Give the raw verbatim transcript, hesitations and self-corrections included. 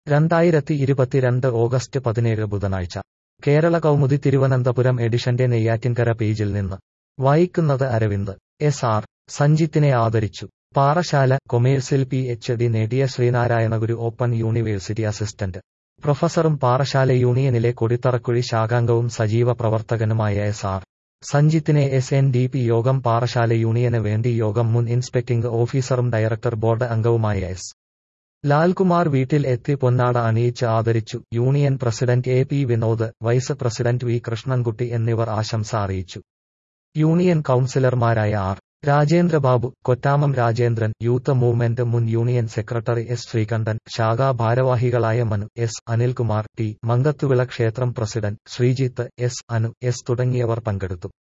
രണ്ടായിരത്തി ഇരുപത്തിരണ്ട് ഓഗസ്റ്റ് പതിനേഴ് ബുധനാഴ്ച കേരള കൗമുദി തിരുവനന്തപുരം എഡിഷന്റെ നെയ്യാറ്റിൻകര പേജിൽ നിന്ന് വായിക്കുന്നത് അരവിന്ദ്. എസ് ആർ സഞ്ജിത്തിനെ ആദരിച്ചു. പാറശാല. കൊമേഴ്സിൽ പി എച്ച് ഡി നേടിയ ശ്രീനാരായണഗുരു ഓപ്പൺ യൂണിവേഴ്സിറ്റി അസിസ്റ്റന്റ് പ്രൊഫസറും പാറശാല യൂണിയനിലെ കൊടിത്തറക്കുഴി ശാഖാംഗവും സജീവ പ്രവർത്തകനുമായ എസ് ആർ സഞ്ജിത്തിനെ S N D P Yogam Parassala യൂണിയന് വേണ്ടി യോഗം മുൻ ഇൻസ്പെക്ടിംഗ് ഓഫീസറും ഡയറക്ടർ ബോർഡ് അംഗവുമായ എസ് ലാൽകുമാർ വീട്ടിൽ എത്തി പൊന്നാട അണിയിച്ച് ആദരിച്ചു. Union president A P Vinod, vice president V Krishnankutty എന്നിവർ ആശംസ അറിയിച്ചു. യൂണിയൻ കൗൺസിലർമാരായ R Rajendrababu, Kottamam Rajendran, youth movement മുൻ യൂണിയൻ സെക്രട്ടറി എസ് ശ്രീകണ്ഠൻ, ശാഖാ ഭാരവാഹികളായ മനു എസ്, അനിൽകുമാർ ടി, മങ്കത്തുവിള ക്ഷേത്രം president Sreejith S, Anu S തുടങ്ങിയവർ പങ്കെടുത്തു.